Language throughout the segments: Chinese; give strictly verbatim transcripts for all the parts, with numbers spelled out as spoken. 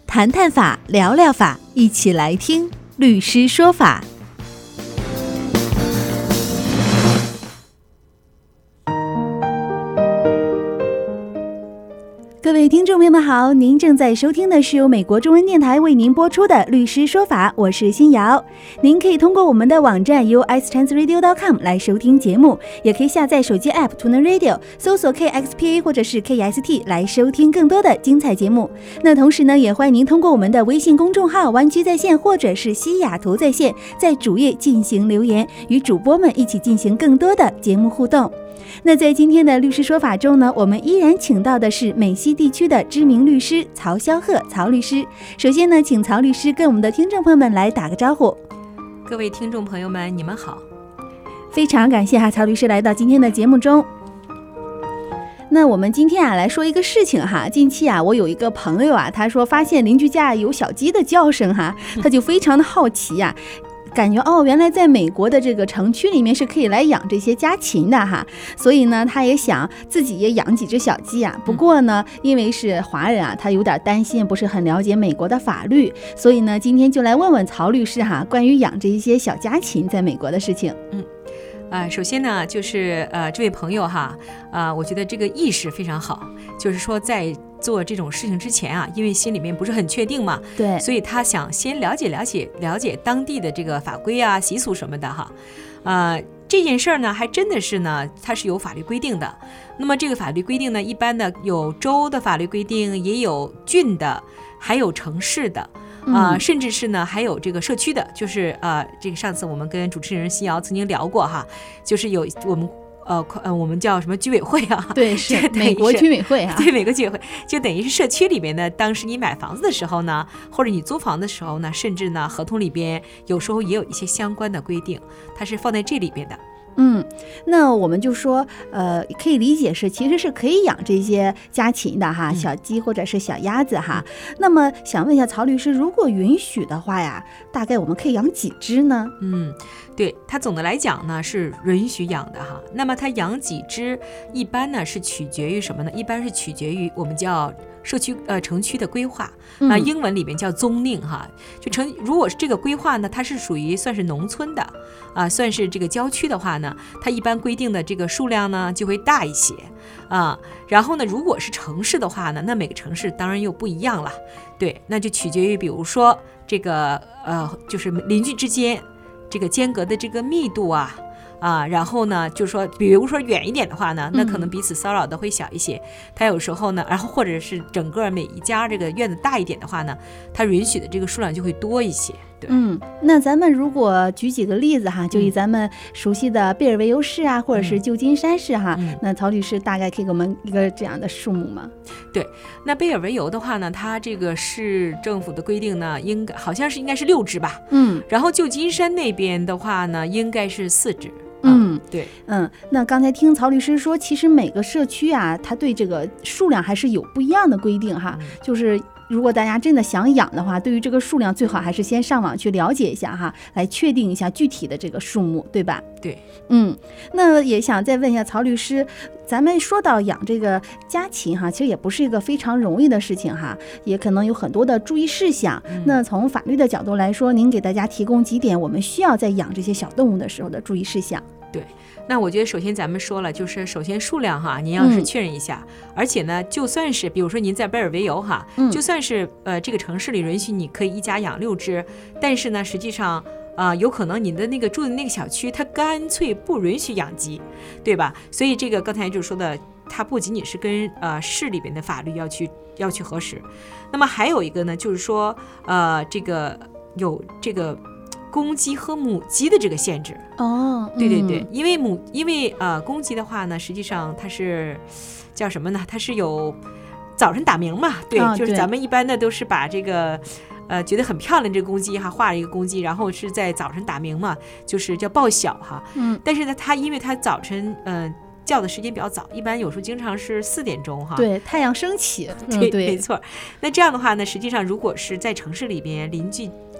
谈谈法，聊聊法，一起来听律师说法。各位听众朋友们好，您正在收听的是由美国中文电台为您播出的律师说法，我是新瑶。您可以通过我们的网站 u s trans radio dot com 来收听节目，也可以下载手机 app TuneIn Radio 搜索 K X P A 或者是 K S T 来收听更多的精彩节目。那同时呢，也欢迎您通过我们的微信公众号湾区在线或者是西雅图在线，在主页进行留言，与主播们一起进行更多的节目互动。那在今天的律师说法中呢，我们依然请到的是美西地区的知名律师曹肖鹤曹律师。首先呢，请曹律师跟我们的听众朋友们来打个招呼。 各位听众朋友们，你们好。 非常感谢哈曹律师来到今天的节目中。那我们今天啊来说一个事情哈，近期啊我有一个朋友啊，他说发现邻居家有小鸡的叫声哈，他就非常的好奇呀、啊。感觉哦，原来在美国的这个城区里面是可以来养这些家禽的哈，所以呢，他也想自己也养几只小鸡啊。不过呢，因为是华人啊，他有点担心，不是很了解美国的法律，所以呢，今天就来问问曹律师哈，关于养这一些小家禽在美国的事情。 嗯。呃，首先呢，就是呃，这位朋友哈，呃，我觉得这个意识非常好，就是说在做这种事情之前啊，因为心里面不是很确定嘛， 对， 所以他想先了解了解了解当地的这个法规啊、习俗什么的哈，呃，这件事儿呢，还真的是呢，它是有法律规定的。那么这个法律规定呢，一般的有州的法律规定，也有郡的，还有城市的。啊、呃，甚至是呢，还有这个社区的，就是呃，这个上次我们跟主持人新瑶曾经聊过哈，就是有我们呃呃，我们叫什么居委会啊？ 对，是美国居委会啊。 对，美国居委会就等于是社区里面呢，当时你买房子的时候呢，或者你租房的时候呢，甚至呢，合同里边有时候也有一些相关的规定，它是放在这里边的。 嗯，那我们就说，呃，可以理解是其实是可以养这些家禽的哈，小鸡或者是小鸭子哈。嗯、那么想问一下曹律师，如果允许的话呀，大概我们可以养几只呢？ 嗯，对，它总的来讲呢是允许养的哈。那么它养几只，一般呢是取决于什么呢？一般是取决于我们叫社区呃城区的规划啊、呃，英文里面叫 zoning 哈。就城如果是这个规划呢，它是属于算是农村的啊、呃，算是这个郊区的话呢，它一般规定的这个数量呢就会大一些啊。然后呢，如果是城市的话呢，那每个城市当然又不一样了。对，那就取决于比如说这个呃，就是邻居之间这个间隔的这个密度啊。啊，然后呢，就是说，比如说远一点的话呢，那可能彼此骚扰的会小一些。它、嗯、有时候呢，然后或者是整个每一家这个院子大一点的话呢，它允许的这个数量就会多一些。对， 嗯，那咱们如果举几个例子哈，就以咱们熟悉的贝尔维尤市啊，嗯、或者是旧金山市哈，嗯、那曹律师大概可以给我们一个这样的数目吗？ 对，那贝尔维尤的话呢，它这个市政府的规定呢，应该好像是应该是六只吧，嗯，然后旧金山那边的话呢，应该是四只。嗯，对， 嗯，那刚才听曹律师说，其实每个社区啊，它对这个数量还是有不一样的规定哈，嗯、就是如果大家真的想养的话，对于这个数量最好还是先上网去了解一下哈，来确定一下具体的这个数目，对吧？ 对， 嗯，那也想再问一下曹律师，咱们说到养这个家禽哈，其实也不是一个非常容易的事情哈，也可能有很多的注意事项。嗯、那从法律的角度来说，您给大家提供几点我们需要在养这些小动物的时候的注意事项。 对，那我觉得首先咱们说了，就是首先数量哈，您要是确认一下，嗯、而且呢，就算是比如说您在贝尔维尤哈，嗯、就算是呃这个城市里允许你可以一家养六只，但是呢，实际上啊、呃，有可能你的那个住的那个小区，它干脆不允许养鸡，对吧？所以这个刚才就说的，它不仅仅是跟呃市里边的法律要去要去核实，那么还有一个呢，就是说呃这个有这个。公鸡和母鸡的这个限制哦， 对对对，嗯、因为母因为呃公鸡的话呢，实际上它是叫什么呢？它是有早晨打鸣嘛，对，哦、就是咱们一般的都是把这个呃觉得很漂亮这个公鸡哈，画了一个公鸡，然后是在早晨打鸣嘛，就是叫报晓哈。嗯，但是呢，它因为它早晨嗯。呃叫的时间比较早，一般有时候经常是四点钟哈。 对，太阳升起。 对、嗯、对，没错。那这样的话呢，实际上如果是在城市里边邻居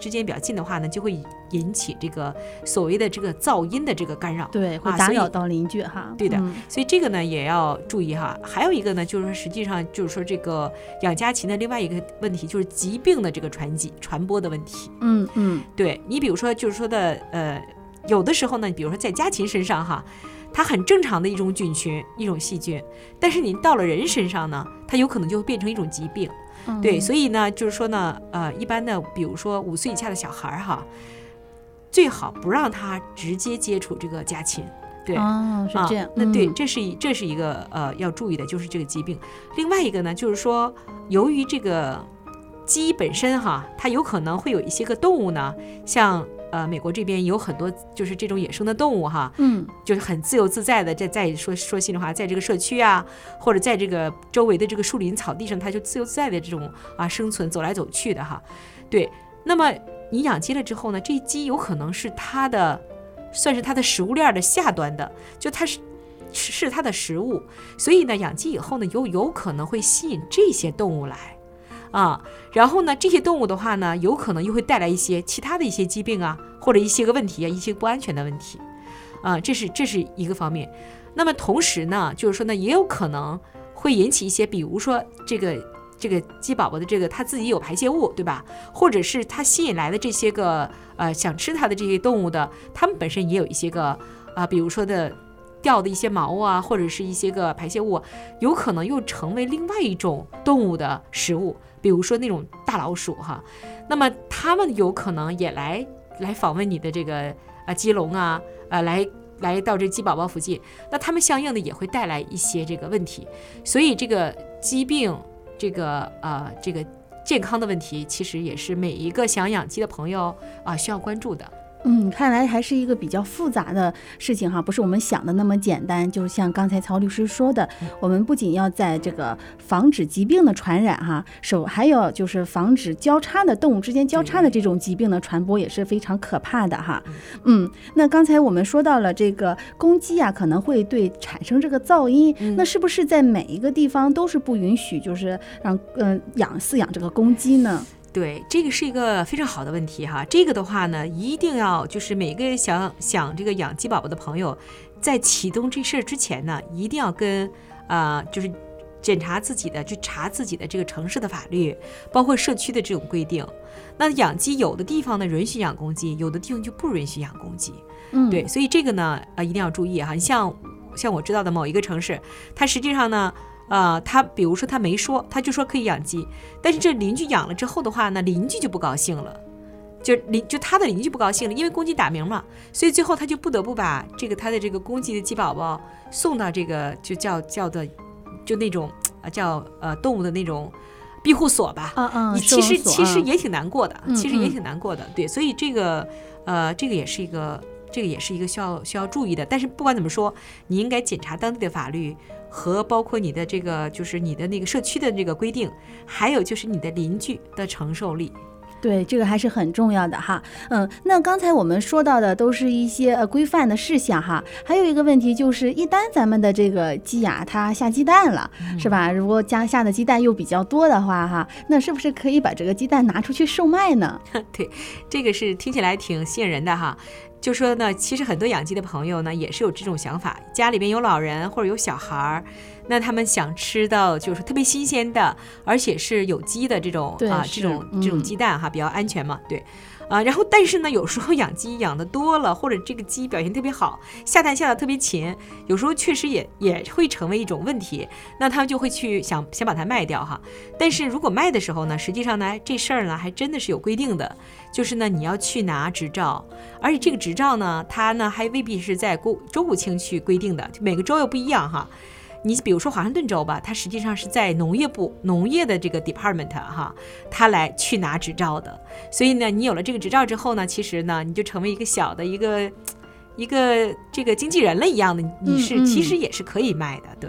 之间比较近的话呢，就会引起这个所谓的这个噪音的这个干扰， 对，会打扰到邻居哈、啊。 对的、 嗯， 所以这个呢也要注意哈。还有一个呢，就是说实际上就是说这个养家禽的另外一个问题就是疾病的这个传递传播的问题。 嗯嗯， 对，你比如说就是说的呃，有的时候呢，比如说在家禽身上哈。它很正常的一种菌群，一种细菌，但是你到了人身上呢，它有可能就会变成一种疾病。 嗯、 对，所以呢，就是说呢，呃，一般的，比如说五岁以下的小孩哈，最好不让他直接接触这个家禽。对， 哦，是这样。 啊、那对， 嗯、 这是一这是一个呃要注意的，就是这个疾病。另外一个呢，就是说，由于这个鸡本身哈，它有可能会有一些个动物呢，像。呃，美国这边有很多就是这种野生的动物哈， 嗯， 就是很自由自在的在在说说心里话，在这个社区啊，或者在这个周围的这个树林草地上，它就自由自在的这种啊生存，走来走去的哈。对，那么你养鸡了之后呢，这鸡有可能是它的，算是它的食物链的下端的，就它是是它的食物，所以呢，养鸡以后呢，有有可能会吸引这些动物来。啊，然后呢，这些动物的话呢，有可能又会带来一些其他的一些疾病啊，或者一些个问题啊，一些不安全的问题，啊，这是这是一个方面。那么同时呢，就是说呢，也有可能会引起一些，比如说这个这个鸡宝宝的这个它自己有排泄物，对吧？或者是它吸引来的这些个呃想吃它的这些动物的，它们本身也有一些个啊、呃，比如说的。掉的一些毛啊，或者是一些个排泄物，有可能又成为另外一种动物的食物，比如说那种大老鼠哈，那么它们有可能也来来访问你的这个啊鸡笼啊，呃来来到这鸡宝宝附近，那它们相应的也会带来一些这个问题，所以这个疾病这个呃这个健康的问题，其实也是每一个想养鸡的朋友啊需要关注的。 嗯，看来还是一个比较复杂的事情哈，不是我们想的那么简单。就像刚才曹律师说的，我们不仅要在这个防止疾病的传染哈，手还有就是防止交叉的动物之间交叉的这种疾病的传播也是非常可怕的哈。嗯，那刚才我们说到了这个公鸡啊，可能会对产生这个噪音， 嗯、 那是不是在每一个地方都是不允许就是让嗯、呃、养饲养这个公鸡呢？ 对，这个是一个非常好的问题哈。这个的话呢，一定要就是每个想想这个养鸡宝宝的朋友，在启动这事儿之前呢，一定要跟啊、呃，就是检查自己的，去查自己的这个城市的法律，包括社区的这种规定。那养鸡有的地方呢允许养公鸡，有的地方就不允许养公鸡。 嗯， 对，所以这个呢啊、呃、一定要注意哈。像像我知道的某一个城市，它实际上呢。呃，他比如说他没说，他就说可以养鸡，但是这邻居养了之后的话呢，邻居就不高兴了，就邻就他的邻居不高兴了，因为公鸡打鸣嘛，所以最后他就不得不把这个他的这个公鸡的鸡宝宝送到这个就叫叫的就那种啊叫呃动物的那种庇护所吧， 嗯嗯， 其实其实也挺难过的， 嗯、 其实也挺难过的，对，所以这个呃这个也是一个这个也是一个需要需要注意的，但是不管怎么说，你应该检查当地的法律。和包括你的这个就是你的那个社区的这个规定，还有就是你的邻居的承受力。 对，这个还是很重要的哈。嗯，那刚才我们说到的都是一些呃规范的事项哈，还有一个问题就是，一旦咱们的这个鸡呀它下鸡蛋了，嗯、是吧？如果家下的鸡蛋又比较多的话哈，那是不是可以把这个鸡蛋拿出去售卖呢？ 对，这个是听起来挺吸引人的哈。就说呢，其实很多养鸡的朋友呢，也是有这种想法，家里边有老人或者有小孩，那他们想吃到就是特别新鲜的，而且是有机的这种啊，这种这种鸡蛋哈，比较安全嘛，对。啊，然后但是呢，有时候养鸡养的多了，或者这个鸡表现特别好，下蛋下的特别勤，有时候确实也也会成为一种问题，那他们就会去想想把它卖掉哈。但是如果卖的时候呢，实际上呢，这事儿呢还真的是有规定的，就是呢你要去拿执照，而且这个执照呢，它呢还未必是在州务卿去规定的，每个州又不一样哈。你比如说华盛顿州吧，它实际上是在农业部农业的这个 department 哈，它来去拿执照的。所以呢，你有了这个执照之后呢，其实呢，你就成为一个小的一个一个这个经纪人了一样的，你是、 嗯嗯、 其实也是可以卖的，对。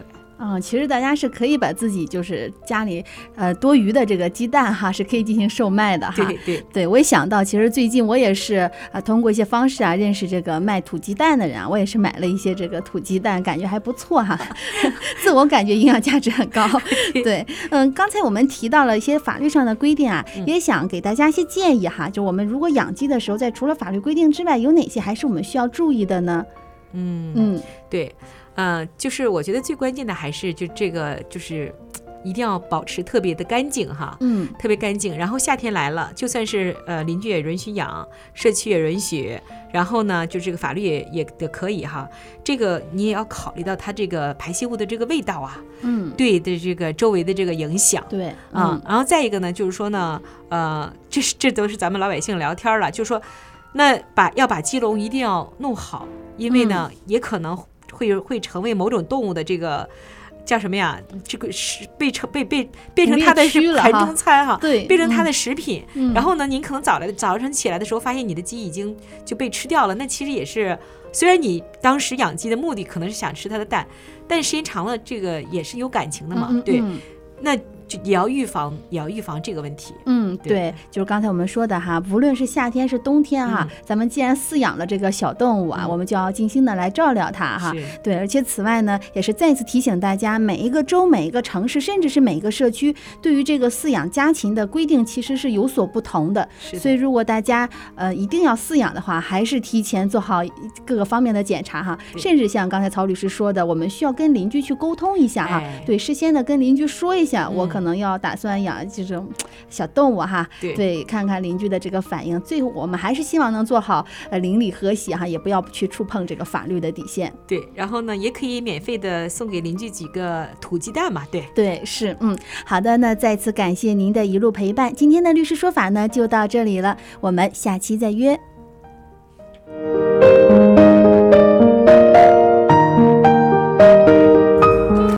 嗯，其实大家是可以把自己就是家里呃多余的这个鸡蛋哈，是可以进行售卖的哈。 对对对，我也想到，其实最近我也是啊，通过一些方式啊，认识这个卖土鸡蛋的人啊，我也是买了一些这个土鸡蛋，感觉还不错哈，自我感觉营养价值很高。对，嗯，刚才我们提到了一些法律上的规定啊， 嗯、 也想给大家一些建议哈，就我们如果养鸡的时候，在除了法律规定之外，有哪些还是我们需要注意的呢？ 嗯嗯， 对。呃，就是我觉得最关键的还是就这个，就是一定要保持特别的干净哈， 嗯， 特别干净。然后夏天来了，就算是呃邻居也允许养，社区也允许，然后呢，就这个法律也也也可以哈。这个你也要考虑到它这个排泄物的这个味道啊， 嗯， 对的这个周围的这个影响， 对啊、嗯。然后再一个呢，就是说呢，呃，这是这都是咱们老百姓聊天了，就是说，那把要把鸡笼一定要弄好，因为呢，嗯、也可能。会会成为某种动物的这个叫什么呀？这个是被成被被变成它的是盘中餐哈， 对， 变成它的食品。 嗯、 然后呢，您可能早来早晨起来的时候，发现你的鸡已经就被吃掉了。那其实也是，虽然你当时养鸡的目的可能是想吃它的蛋，但时间长了，这个也是有感情的嘛， 嗯嗯嗯对。那就也要预防，也要预防这个问题。 嗯，对， 对就是刚才我们说的哈，无论是夏天是冬天哈，嗯、咱们既然饲养了这个小动物啊，嗯、我们就要精心的来照料它哈。对，而且此外呢，也是再次提醒大家，每一个州、每一个城市，甚至是每一个社区，对于这个饲养家禽的规定其实是有所不同的。 是的， 所以如果大家呃一定要饲养的话，还是提前做好各个方面的检查哈。甚至像刚才曹律师说的，我们需要跟邻居去沟通一下哈。 哎、 对，事先的跟邻居说一下， 嗯、 我可能要打算养这种小动物哈， 对, 对，看看邻居的这个反应。最后我们还是希望能做好呃邻里和谐哈，也不要去触碰这个法律的底线。 对，然后呢，也可以免费的送给邻居几个土鸡蛋嘛。对对，是，嗯，好的，那再次感谢您的一路陪伴。今天的律师说法呢就到这里了，我们下期再约。